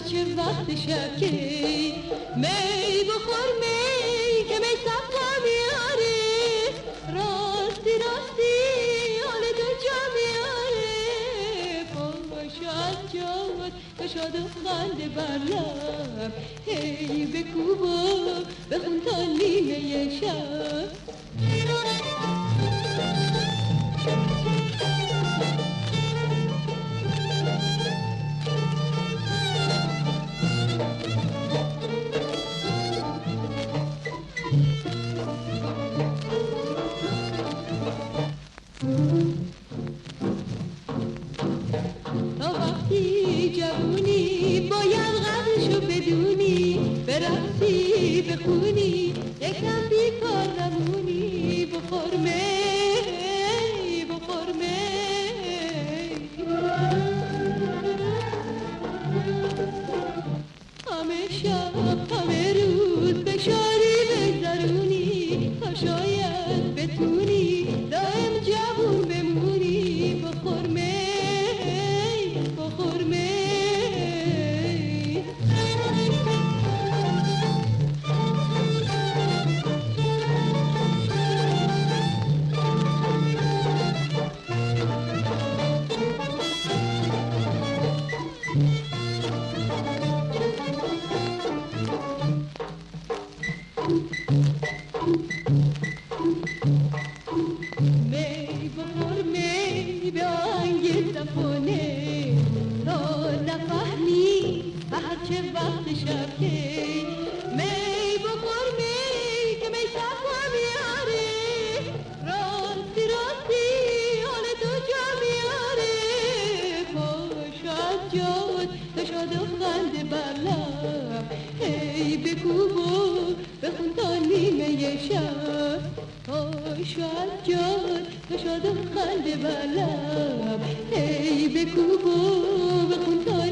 هرچه وقت شب که می بخور می که می صفا میاره راستی راستی حال تو جا میاره پاشو از جات تو شاد و خنده بر لب هی بکوب و بخون تا نیمه شب تا وقتی جوونی باید قدرشو بدونی برقصی بخونی یکم بیکار نمونی بخور می بخور می همه شب همه روز به شادی بگذرونی تا شاید بتونی دائم جوون بمونی بخور می بخور می می بخور می به آهنگ زفونه تا نفهمی هرچه وقت شب که می بخور می که می صفا میاره راستی راستی حال تو جا میاره پاشو از جات تو شاد و خنده بر لب هی بکوب و بخون تا نیمه شب پاشو از جات تو شاد و خنده بر لب هی بکوب و بخون تا